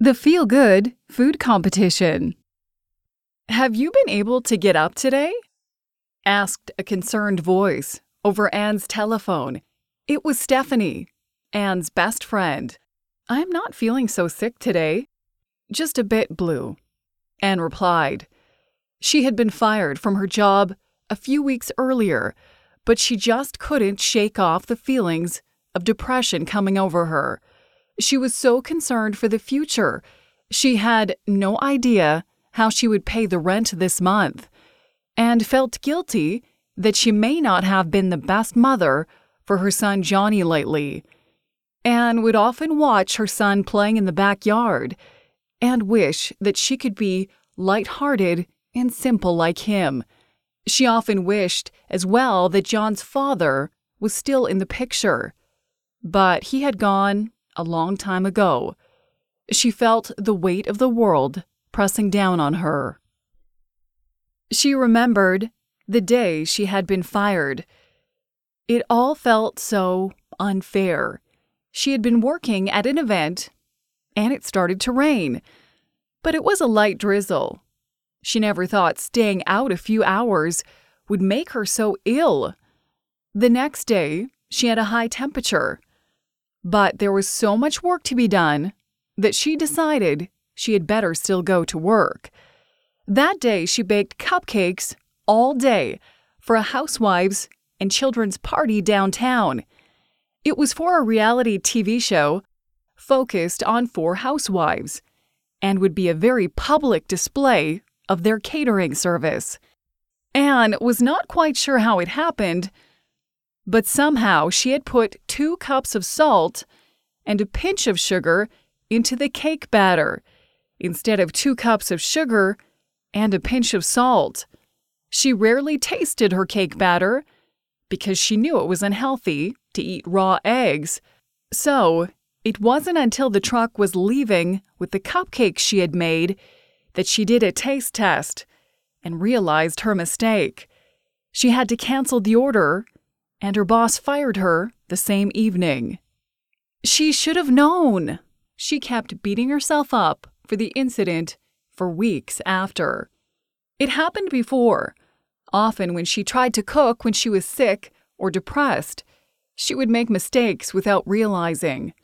The Feel Good Food Competition. "Have you been able to get up today?" asked a concerned voice over Anne's telephone. It was Stephanie, Anne's best friend. "I'm not feeling so sick today. Just a bit blue," Anne replied. She had been fired from her job a few weeks earlier, but she just couldn't shake off the feelings of depression coming over her. She was so concerned for the future. She had no idea how she would pay the rent this month, and felt guilty that she may not have been the best mother for her son Johnny lately. Anne would often watch her son playing in the backyard and wish that she could be light-hearted and simple like him. She often wished as well that John's father was still in the picture, but he had gone a long time ago. She felt the weight of the world pressing down on her. She remembered the day she had been fired. It all felt so unfair. She had been working at an event, and it started to rain, but it was a light drizzle. She never thought staying out a few hours would make her so ill. The next day, she had a high temperature, but there was so much work to be done that she decided she had better still go to work. That day, she baked cupcakes all day for a housewives and children's party downtown. It was for a reality TV show focused on 4 housewives and would be a very public display of their catering service. Anne was not quite sure how it happened, but somehow she had put 2 cups of salt and a pinch of sugar into the cake batter, instead of 2 cups of sugar and a pinch of salt. She rarely tasted her cake batter because she knew it was unhealthy to eat raw eggs. So, it wasn't until the truck was leaving with the cupcakes she had made that she did a taste test and realized her mistake. She had to cancel the order, and her boss fired her the same evening. She should have known. She kept beating herself up for the incident for weeks after. It happened before. Often when she tried to cook when she was sick or depressed, she would make mistakes without realizing.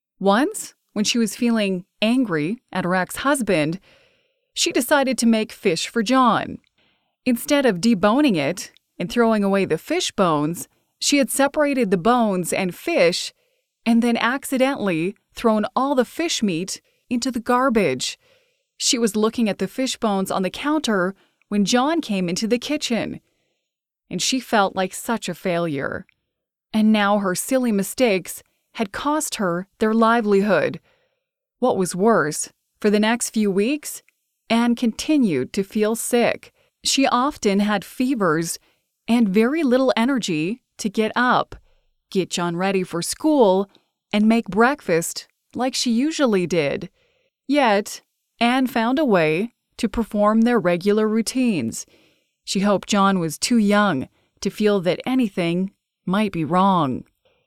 Once, when she was feeling angry at her ex-husband, she decided to make fish for John. Instead of deboning it and throwing away the fish bones, she had separated the bones and fish and then accidentally thrown all the fish meat into the garbage. She was looking at the fish bones on the counter when John came into the kitchen, and she felt like such a failure. And now her silly mistakes had cost her their livelihood. What was worse, for the next few weeks, Anne continued to feel sick. She often had fevers and very little energy to get up, get John ready for school, and make breakfast like she usually did. Yet, Anne found a way to perform their regular routines. She hoped John was too young to feel that anything might be wrong.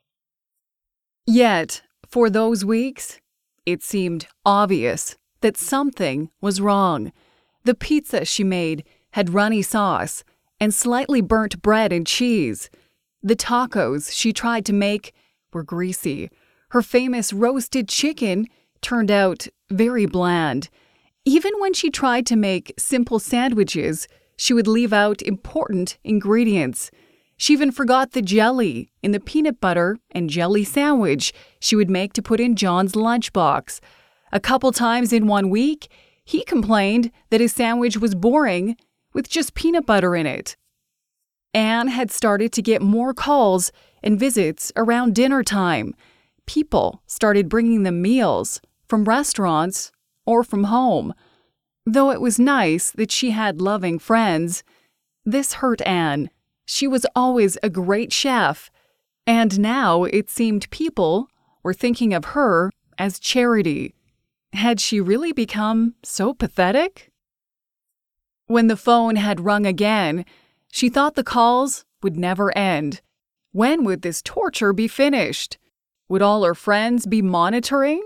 Yet, for those weeks, it seemed obvious that something was wrong. The pizza she made had runny sauce and slightly burnt bread and cheese. The tacos she tried to make were greasy. Her famous roasted chicken turned out very bland. Even when she tried to make simple sandwiches, she would leave out important ingredients. She even forgot the jelly in the peanut butter and jelly sandwich she would make to put in John's lunchbox. A couple times in 1 week, he complained that his sandwich was boring with just peanut butter in it. Anne had started to get more calls and visits around dinner time. People started bringing them meals from restaurants or from home. Though it was nice that she had loving friends, this hurt Anne. She was always a great chef, and now it seemed people were thinking of her as charity. Had she really become so pathetic? When the phone had rung again, she thought the calls would never end. When would this torture be finished? Would all her friends be monitoring?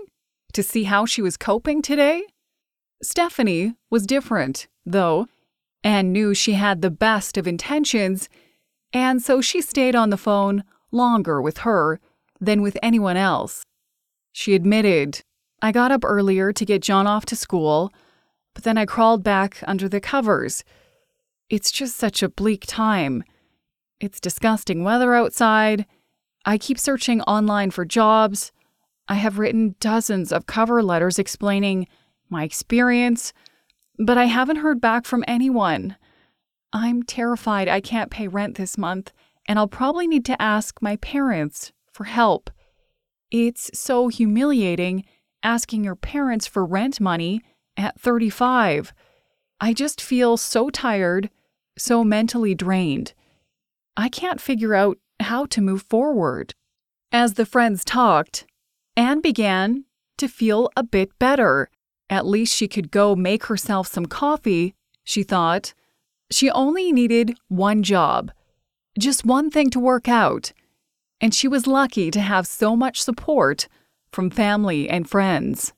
to see how she was coping today? Stephanie was different, though. Anne knew she had the best of intentions, and so she stayed on the phone longer with her than with anyone else. She admitted, "I got up earlier to get John off to school, but then I crawled back under the covers. It's just such a bleak time. It's disgusting weather outside. I keep searching online for jobs. I have written dozens of cover letters explaining my experience, but I haven't heard back from anyone. I'm terrified I can't pay rent this month, and I'll probably need to ask my parents for help. It's so humiliating asking your parents for rent money at 35. I just feel so tired, so mentally drained. I can't figure out how to move forward." As the friends talked, Anne began to feel a bit better. At least she could go make herself some coffee, she thought. She only needed one job, just one thing to work out, and she was lucky to have so much support from family and friends.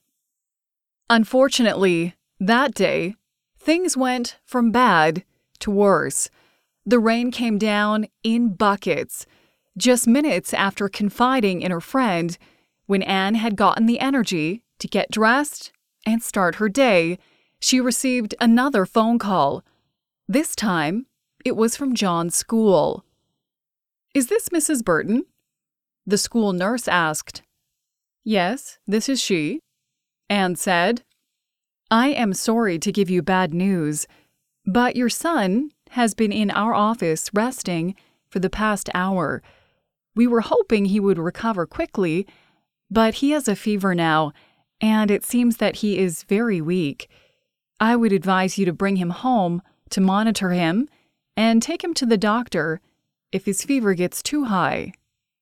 Unfortunately, that day, things went from bad to worse. The rain came down in buckets, just minutes after confiding in her friend. When Anne had gotten the energy to get dressed and start her day, she received another phone call. This time, it was from John's school. "Is this Mrs. Burton?" the school nurse asked. "Yes, this is she," Anne said. "I am sorry to give you bad news, but your son has been in our office resting for the past hour. We were hoping he would recover quickly, but he has a fever now, and it seems that he is very weak. I would advise you to bring him home to monitor him and take him to the doctor if his fever gets too high."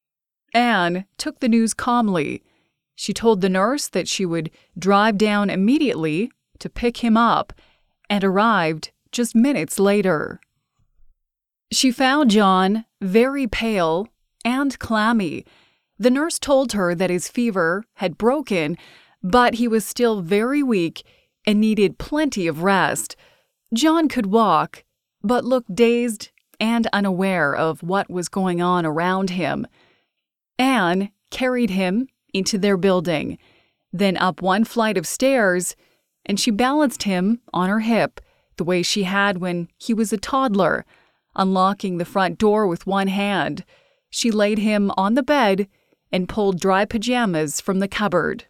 Anne took the news calmly. She told the nurse that she would drive down immediately to pick him up and arrived just minutes later. She found John very pale and clammy. The nurse told her that his fever had broken, but he was still very weak and needed plenty of rest. John could walk, but looked dazed and unaware of what was going on around him. Anne carried him into their building, then up one flight of stairs, and she balanced him on her hip the way she had when he was a toddler, unlocking the front door with one hand. She laid him on the bed and pulled dry pajamas from the cupboard.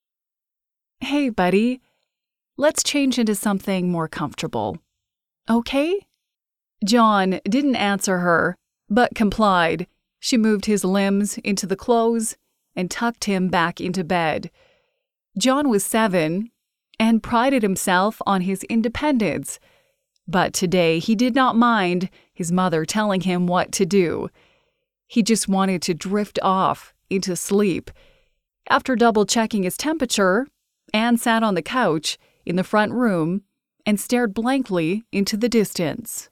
"Hey, buddy, let's change into something more comfortable. Okay?" John didn't answer her, but complied. She moved his limbs into the clothes and tucked him back into bed. John was 7 and prided himself on his independence, but today he did not mind his mother telling him what to do. He just wanted to drift off into sleep. After double-checking his temperature, Anne sat on the couch in the front room and stared blankly into the distance.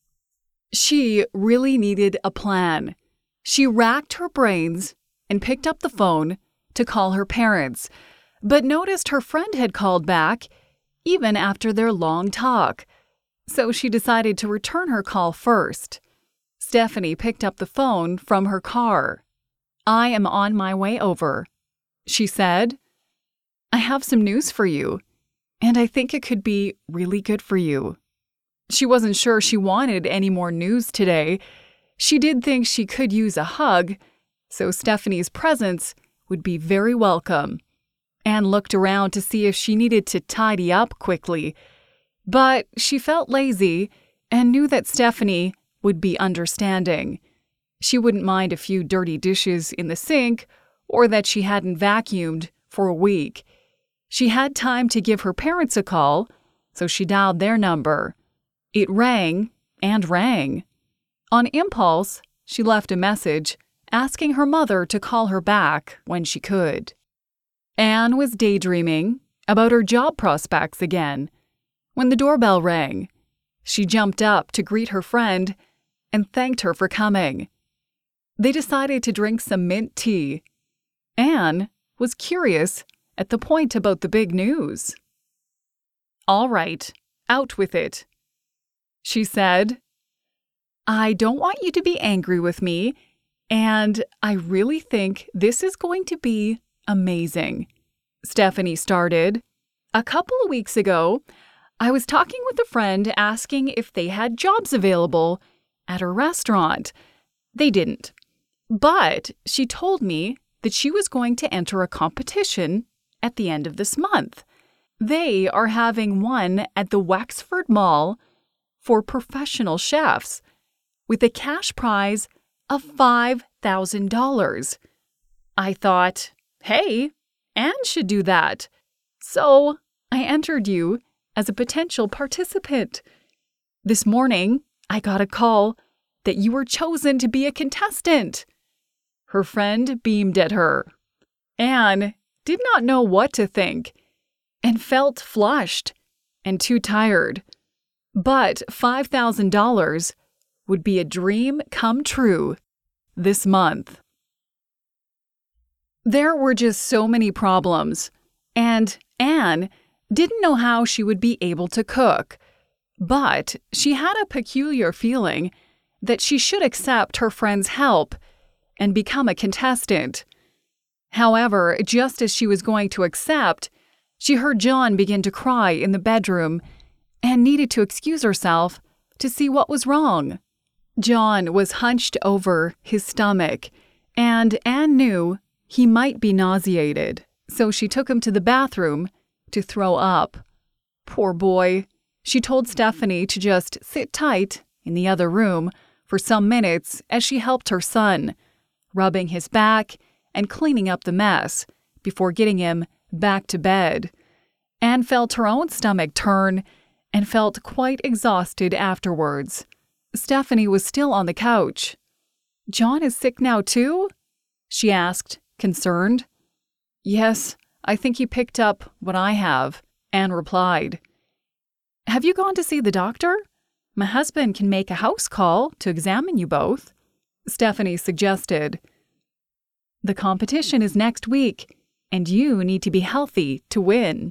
She really needed a plan. She racked her brains and picked up the phone to call her parents, but noticed her friend had called back even after their long talk. So she decided to return her call first. Stephanie picked up the phone from her car. "I am on my way over," she said. "I have some news for you, and I think it could be really good for you." She wasn't sure she wanted any more news today. She did think she could use a hug, so Stephanie's presence would be very welcome. Anne looked around to see if she needed to tidy up quickly, but she felt lazy and knew that Stephanie would be understanding. She wouldn't mind a few dirty dishes in the sink or that she hadn't vacuumed for a week. She had time to give her parents a call, so she dialed their number. It rang and rang. On impulse, she left a message asking her mother to call her back when she could. Anne was daydreaming about her job prospects again when the doorbell rang. She jumped up to greet her friend and thanked her for coming. They decided to drink some mint tea. Anne was curious at the point about the big news. "All right, out with it," she said. "I don't want you to be angry with me, and I really think this is going to be amazing," Stephanie started. "A couple of weeks ago, I was talking with a friend asking if they had jobs available at a restaurant. They didn't. But she told me that she was going to enter a competition at the end of this month. They are having one at the Wexford Mall for professional chefs with a cash prize of $5,000. I thought, hey, Anne should do that. So I entered you as a potential participant. This morning, I got a call that you were chosen to be a contestant." Her friend beamed at her. Anne did not know what to think and felt flushed and too tired. But $5,000 would be a dream come true this month. There were just so many problems, and Anne didn't know how she would be able to cook. But she had a peculiar feeling that she should accept her friend's help and become a contestant. However, just as she was going to accept, she heard John begin to cry in the bedroom and needed to excuse herself to see what was wrong. John was hunched over his stomach, and Anne knew he might be nauseated, so she took him to the bathroom to throw up. Poor boy. She told Stephanie to just sit tight in the other room for some minutes as she helped her son, rubbing his back and cleaning up the mess before getting him back to bed. Anne felt her own stomach turn and felt quite exhausted afterwards. Stephanie was still on the couch. "John is sick now too?" she asked, concerned. "Yes, I think he picked up what I have," Anne replied. "Have you gone to see the doctor? My husband can make a house call to examine you both," Stephanie suggested. "The competition is next week, and you need to be healthy to win."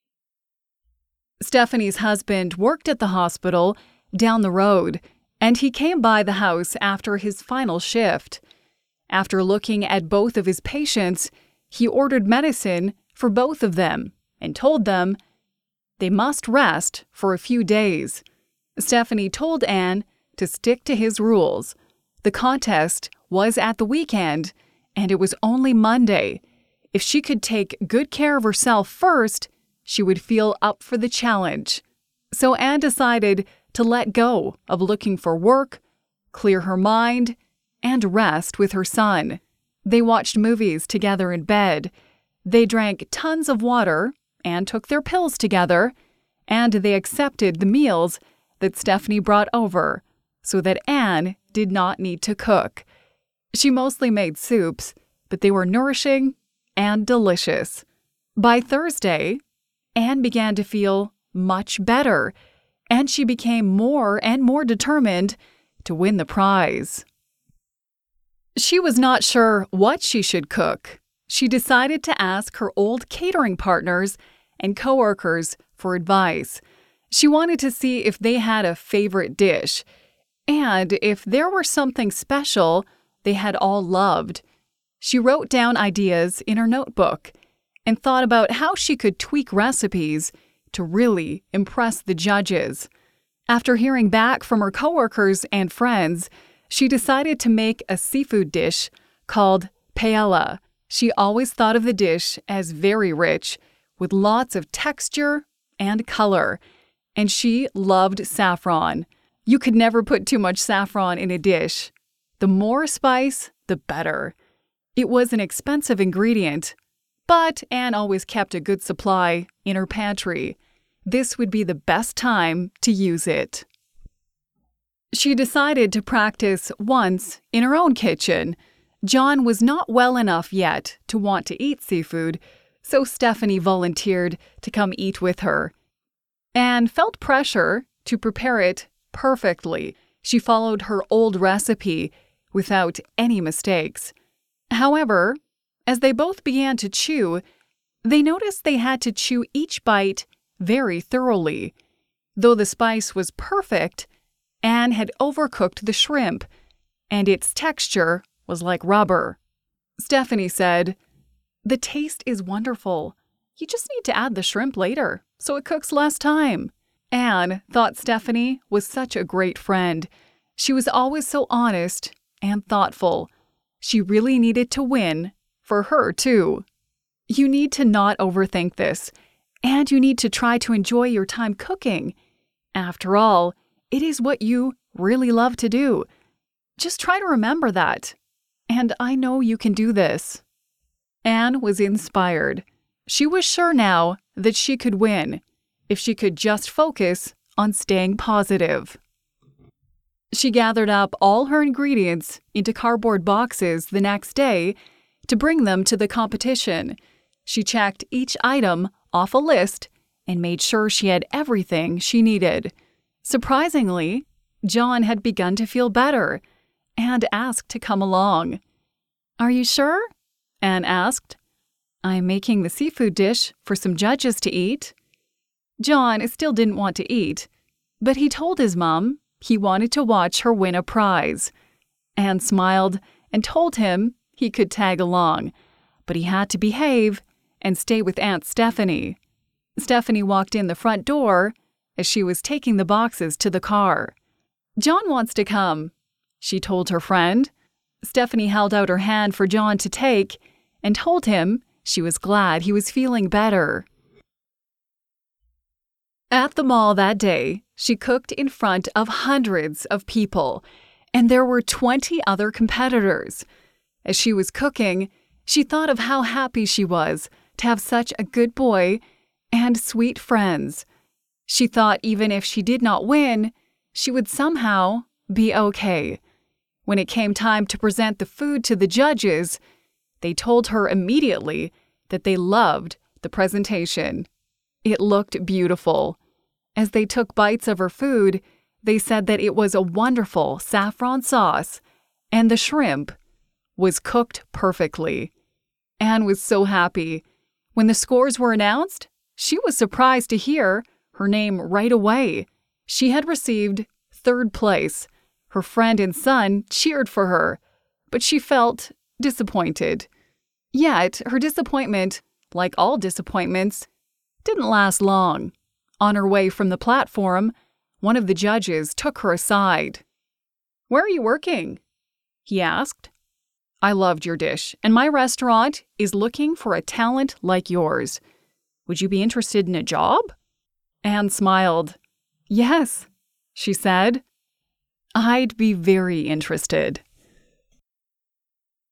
Stephanie's husband worked at the hospital down the road, and he came by the house after his final shift. After looking at both of his patients, he ordered medicine for both of them and told them they must rest for a few days. Stephanie told Anne to stick to his rules. The contest was at the weekend, and it was only Monday. If she could take good care of herself first, she would feel up for the challenge. So Anne decided to let go of looking for work, clear her mind, and rest with her son. They watched movies together in bed. They drank tons of water and took their pills together, and they accepted the meals that Stephanie brought over so that Anne did not need to cook. She mostly made soups, but they were nourishing and delicious. By Thursday, Anne began to feel much better, and she became more and more determined to win the prize. She was not sure what she should cook. She decided to ask her old catering partners and coworkers for advice. She wanted to see if they had a favorite dish, and if there were something special they had all loved. She wrote down ideas in her notebook and thought about how she could tweak recipes to really impress the judges. After hearing back from her coworkers and friends, she decided to make a seafood dish called paella. She always thought of the dish as very rich, with lots of texture and color, and she loved saffron. You could never put too much saffron in a dish. The more spice, the better. It was an expensive ingredient, but Anne always kept a good supply in her pantry. This would be the best time to use it. She decided to practice once in her own kitchen. John was not well enough yet to want to eat seafood, so Stephanie volunteered to come eat with her. Anne felt pressure to prepare it perfectly. She followed her old recipe without any mistakes. However, as they both began to chew, They noticed they had to chew each bite very thoroughly. Though the spice was perfect, Anne had overcooked the shrimp, and its texture was like rubber. Stephanie said, "The taste is wonderful. You just need to add the shrimp later, so it cooks less time." Anne thought Stephanie was such a great friend. She was always so honest and thoughtful. She really needed to win for her, too. You need to not overthink this, and you need to try to enjoy your time cooking. After all, it is what you really love to do. Just try to remember that. And I know you can do this. Anne was inspired. She was sure now that she could win if she could just focus on staying positive. She gathered up all her ingredients into cardboard boxes the next day to bring them to the competition. She checked each item off a list and made sure she had everything she needed. Surprisingly, John had begun to feel better and asked to come along. "Are you sure?" Anne asked. "I'm making the seafood dish for some judges to eat." John still didn't want to eat, but he told his mom he wanted to watch her win a prize. Anne smiled and told him he could tag along, but he had to behave and stay with Aunt Stephanie. Stephanie walked in the front door as she was taking the boxes to the car. "John wants to come," she told her friend. Stephanie held out her hand for John to take and told him she was glad he was feeling better. At the mall that day, she cooked in front of hundreds of people, and there were 20 other competitors. As she was cooking, she thought of how happy she was to have such a good boy and sweet friends. She thought even if she did not win, she would somehow be okay. When it came time to present the food to the judges, they told her immediately that they loved the presentation. It looked beautiful. As they took bites of her food, they said that it was a wonderful saffron sauce, and the shrimp was cooked perfectly. Anne was so happy. When the scores were announced, she was surprised to hear her name right away. She had received 3rd place. Her friend and son cheered for her, but she felt disappointed. Yet, her disappointment, like all disappointments, didn't last long. On her way from the platform, one of the judges took her aside. "Where are you working?" he asked. "I loved your dish, and my restaurant is looking for a talent like yours. Would you be interested in a job?" Anne smiled. "Yes," she said. "I'd be very interested."